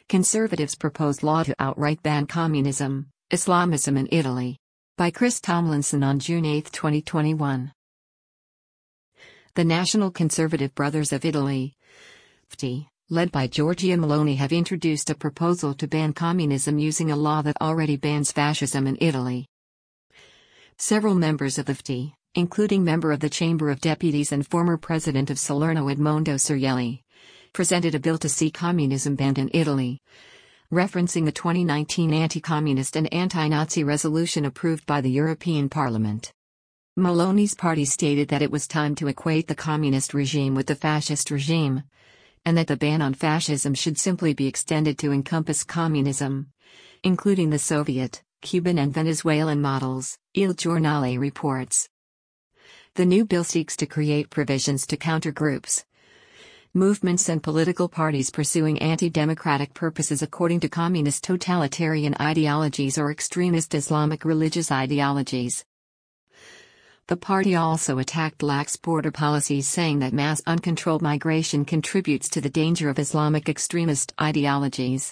Conservatives propose law to outright ban communism, Islamism in Italy. By Chris Tomlinson on June 8, 2021. The National Conservative Brothers of Italy, FTI, led by Giorgia Meloni, have introduced a proposal to ban communism using a law that already bans fascism in Italy. Several members of the FTI, including member of the Chamber of Deputies and former president of Salerno Edmondo Cerielli, presented a bill to see communism banned in Italy, referencing the 2019 anti-communist and anti-Nazi resolution approved by the European Parliament. Meloni's party stated that it was time to equate the communist regime with the fascist regime, and that the ban on fascism should simply be extended to encompass communism, including the Soviet, Cuban and Venezuelan models, Il Giornale reports. The new bill seeks to create provisions to counter groups, movements and political parties pursuing anti-democratic purposes according to communist totalitarian ideologies or extremist Islamic religious ideologies. The party also attacked lax border policies, saying that mass uncontrolled migration contributes to the danger of Islamic extremist ideologies.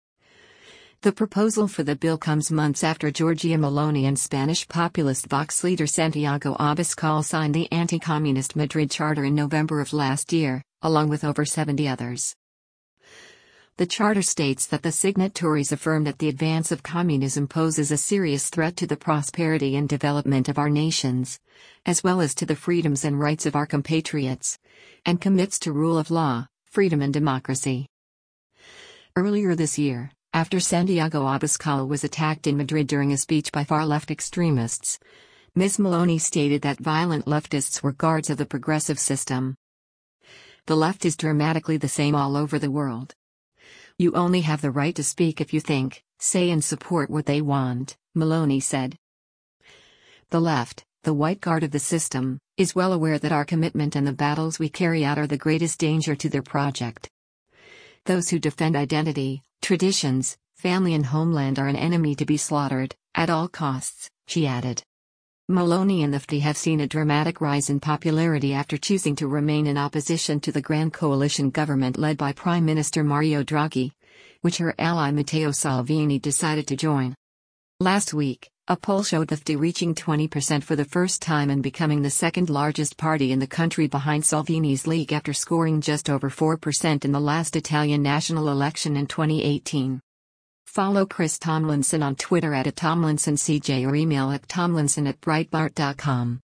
The proposal for the bill comes months after Giorgia Meloni and Spanish populist Vox leader Santiago Abascal signed the anti-communist Madrid Charter in November of last year, along with over 70 others. The charter states that the signatories affirm that the advance of communism poses a serious threat to the prosperity and development of our nations, as well as to the freedoms and rights of our compatriots, and commits to rule of law, freedom and democracy. Earlier this year, after Santiago Abascal was attacked in Madrid during a speech by far-left extremists, Ms. Meloni stated that violent leftists were guards of the progressive system. The left is dramatically the same all over the world. You only have the right to speak if you think, say and support what they want, Meloni said. The left, the white guard of the system, is well aware that our commitment and the battles we carry out are the greatest danger to their project. Those who defend identity, traditions, family and homeland are an enemy to be slaughtered, at all costs, she added. Meloni and the FTI have seen a dramatic rise in popularity after choosing to remain in opposition to the Grand Coalition government led by Prime Minister Mario Draghi, which her ally Matteo Salvini decided to join. Last week, a poll showed the FTI reaching 20% for the first time and becoming the second largest party in the country behind Salvini's League after scoring just over 4% in the last Italian national election in 2018. Follow Chris Tomlinson on Twitter @TomlinsonCJ or email at tomlinson@breitbart.com.